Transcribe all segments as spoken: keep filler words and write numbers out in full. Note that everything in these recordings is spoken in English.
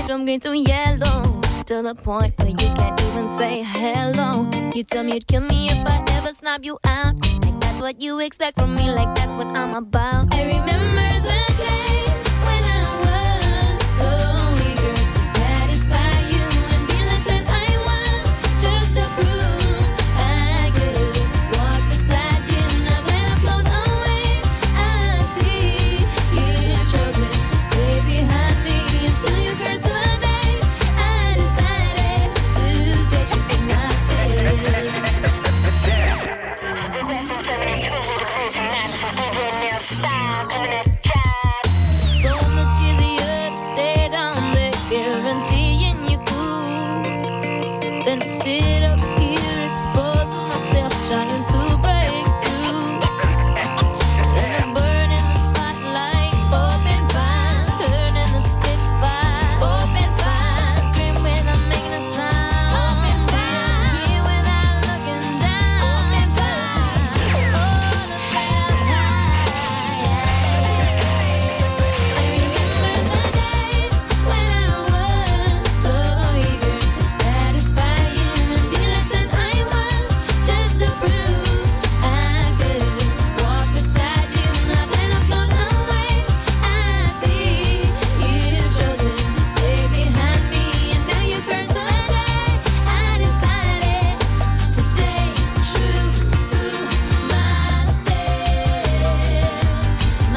from green to yellow, to the point where you can't even say hello. You tell me you'd kill me if I ever snub you out. Like that's what you expect from me, like that's what I'm about. I remember the days when I was so eager to satisfy you and be less than I was, just to prove I could walk beside you. Now when I've flown away, I see you've chosen to stay behind me. And still you curse the day I decided to stay true to myself. So much easier to stay down there, guaranteeing you cool, than to sit up here exposing myself, trying to break through. In the burning the spotlight, open fire, turning the spitfire, open fire, scream when I'm making a sound, open fire, hear without looking down, open fire, all the hell I remember the days when I was so eager to satisfy you and be less than I was, just to prove I could walk beside you. Now that I've flown away, I see you've chosen to stay behind me, and now you curse the day I decided to stay true to myself, myself,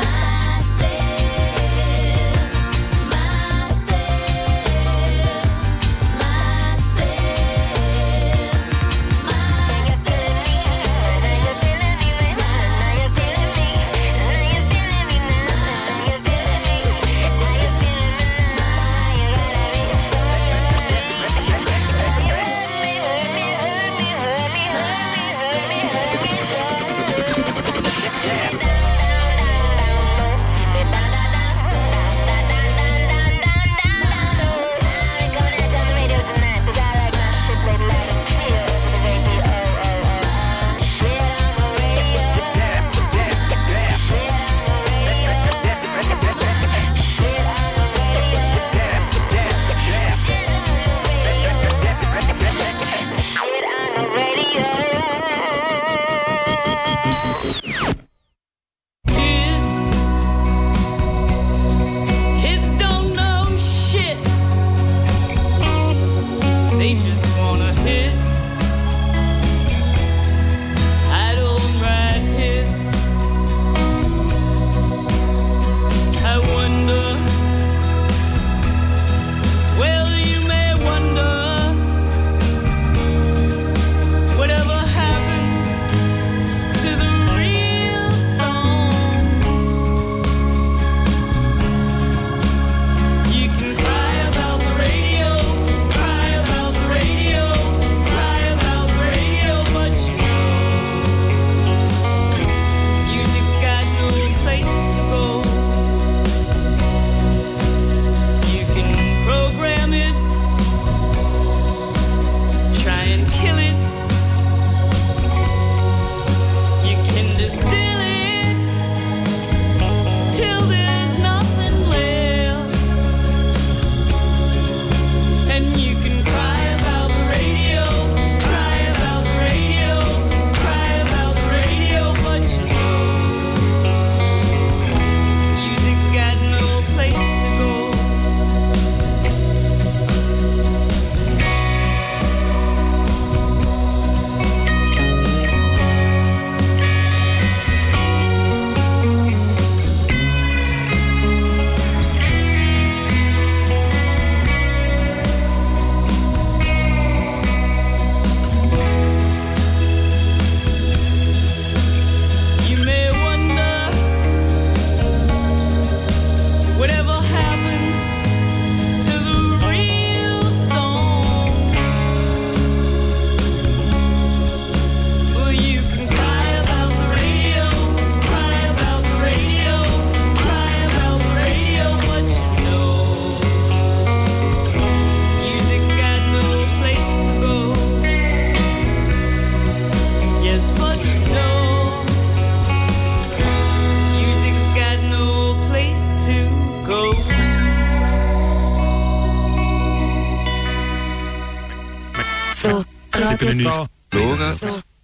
Radio Lora,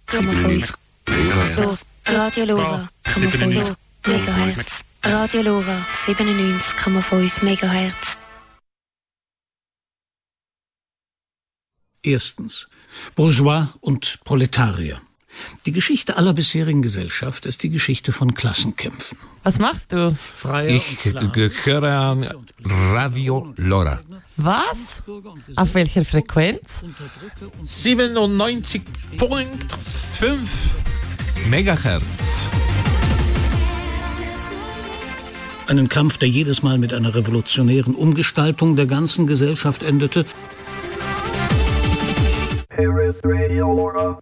so, Radio Lora, Megahertz. Radio Lora, siebenundneunzig Komma fünf Megahertz. Erstens. Bourgeois und Proletarier. Die Geschichte aller bisherigen Gesellschaft ist die Geschichte von Klassenkämpfen. Was machst du? Freier Ich höre an Radio Lora. Was? Auf welcher Frequenz? siebenundneunzig Komma fünf Megahertz. Einen Kampf, der jedes Mal mit einer revolutionären Umgestaltung der ganzen Gesellschaft endete. Here is Radio Lora.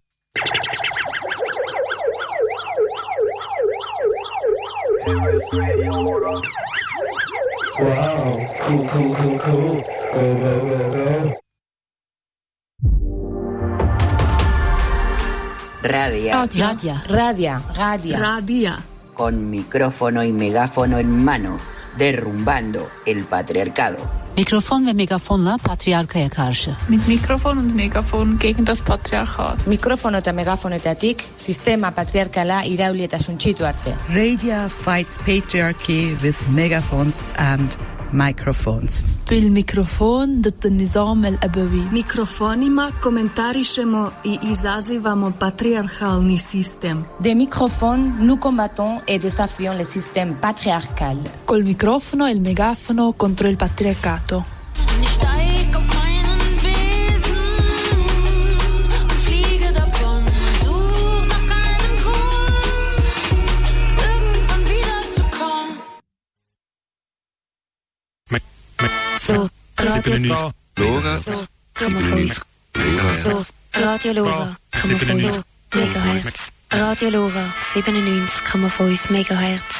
Here is Radio Lora. Wow, cool, cool, cool, cool. Go, go, go, go. Radia. Radia. Radia. Radia. Radia. Con micrófono y megáfono en mano, derrumbando el patriarcado. Mikrofon ve megafonla patriarkaya karşı. Mit Mikrofon und Megafon gegen das Patriarchat. Mikrofono eta megafonetatik sistema patriarkala irauli eta suntsitu arte. Radio fights patriarchy with megaphones and microphones. بالميكروفون ضد النظام الأبوي. Mikrofonima komentarišemo i izazivamo patriarchalni sistem. Des microphones, nous combattons et désafions le système patriarcal. Col microfono e il megafono contro il patriarcato. So, Radio Lora, so, Radio Lora, so, Megahertz. Radio Lora, siebenundneunzig Komma fünf Megahertz.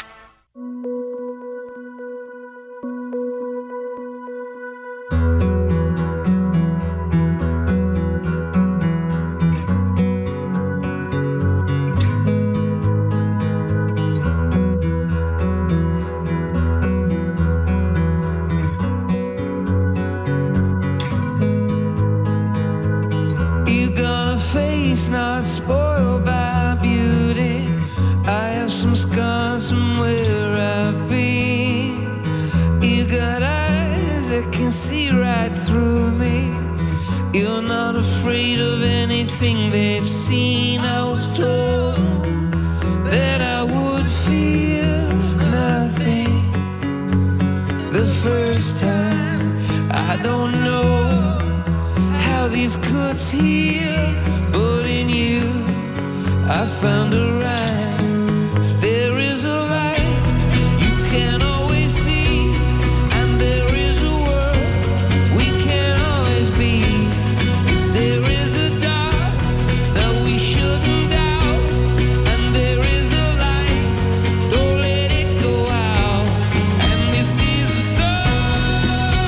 Not spoiled by beauty. I have some scars from where I've been. You got eyes that can see right through me. You're not afraid of anything they've seen. I was told that I would feel nothing the first time. I don't know how these cuts heal, but in you I found a rhyme. If there is a light you can always see, and there is a world we can always be. If there is a dark that we shouldn't doubt, and there is a light, don't let it go out. And this is a song,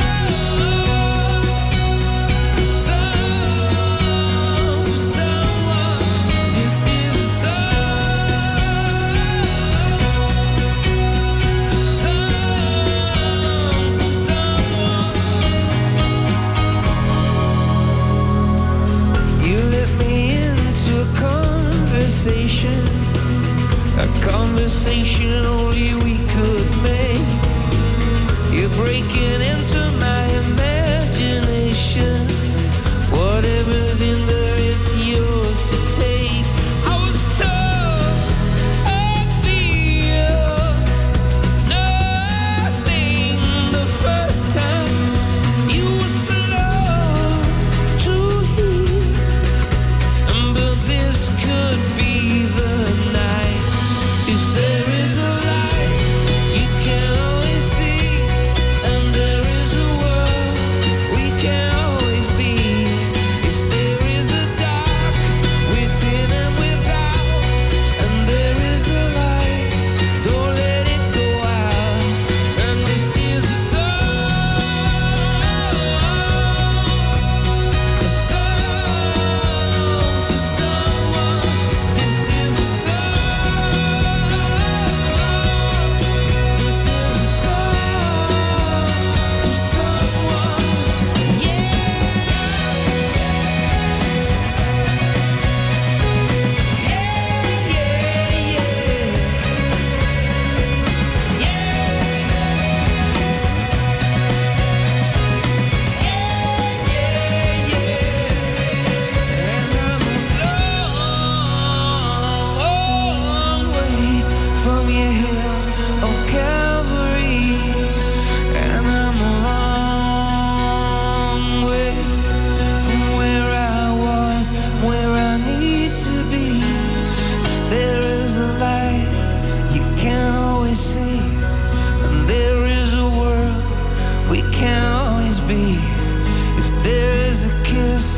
a song for someone. This is a song, song for someone. You let me into a conversation, a conversation only we could make. You're breaking into my imagination. Whatever's in there, it's yours to take. I was told I feel nothing the first time. You were slow to hear, but this could be the night. If there is a light you can always see, and there is a world we can always be. If there is a dark within and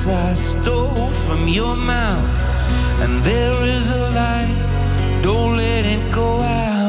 words I stole from your mouth. And there is a light, don't let it go out.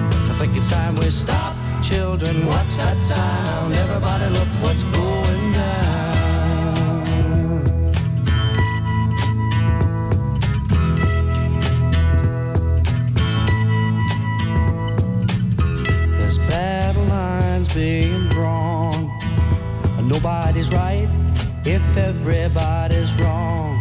Children, what's that sound? Everybody look what's going down. nobody's right, if everybody's wrong.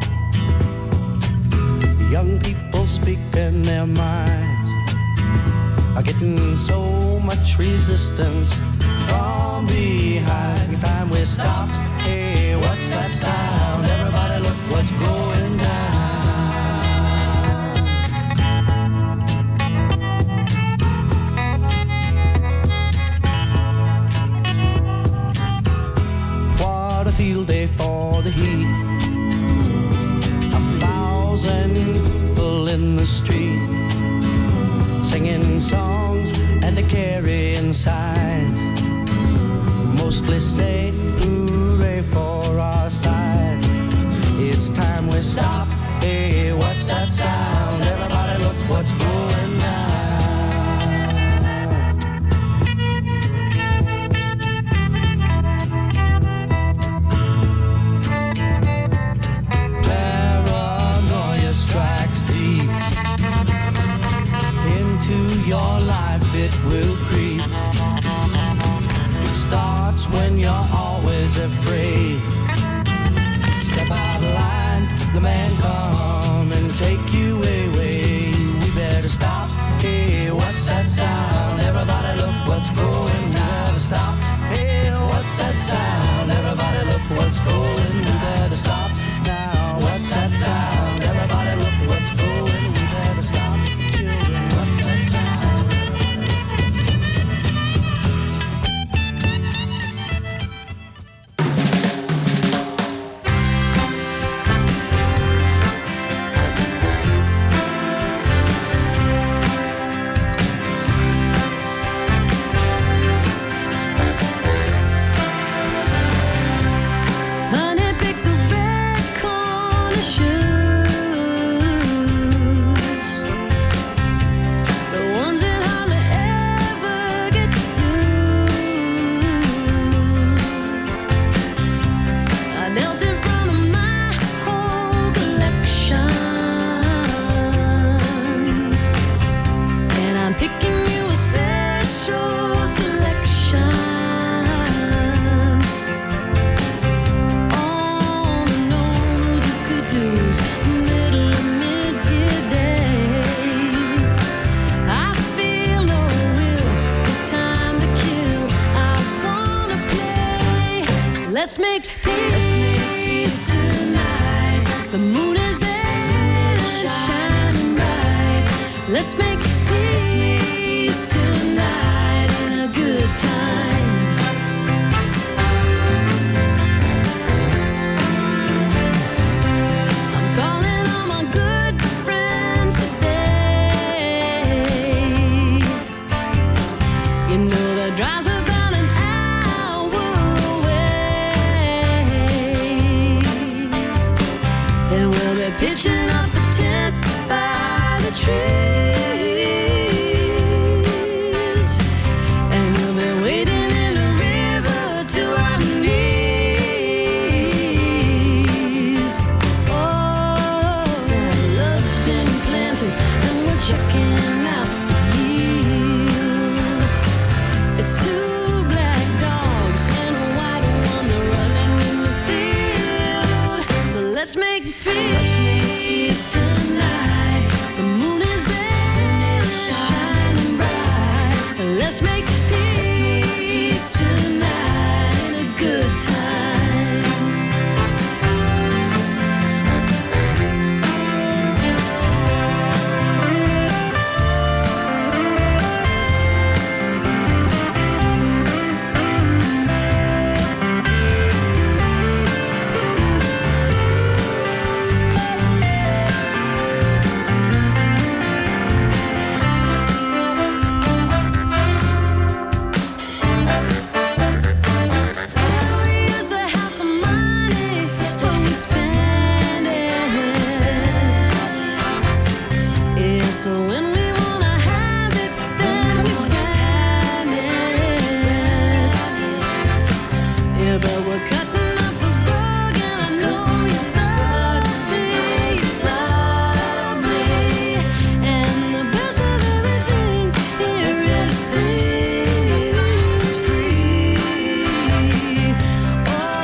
Young people speaking their minds are getting so much resistance from behind. Time we stop. Hey, what's that sound? Everybody look what's going down. What a field day for the heat. A thousand people in the street singing songs and a carrying signs. Mostly say hooray for our side. It's time we stop. Hey, what's that sound? Everybody look what's going down. Paranoia strikes deep into your life, it will creep. It starts when you're always afraid. Step out of line, the man come and take you away. We better stop. Hey, what's that sound? Everybody look what's going down. Stop. Hey, what's that sound? Everybody look what's going. We better stop now. What's that sound? Everybody look what's going. We better stop. Children, what's that sound? Honey, pick the red corner shoes, the ones that hardly ever get used. I dealt in front of my whole collection, and I'm picking you a special selection. On the nose is good news, middle of mid-year day. I feel no will, the time to kill. I wanna play. Let's make peace tonight. The moon is big and shining bright. Let's make peace tonight and a good time. I'm calling all my good friends today. You know the drive's about an hour away. Then we'll be pitching up a tent by the trees, and we'll be waiting in the river to our knees. Oh, love's been planted, and we're checking out the yield. It's two black dogs and a white one, they're running in the field. So let's make peace tonight. The moon is big, shining bright. Let's make peace tonight and a good time. Oh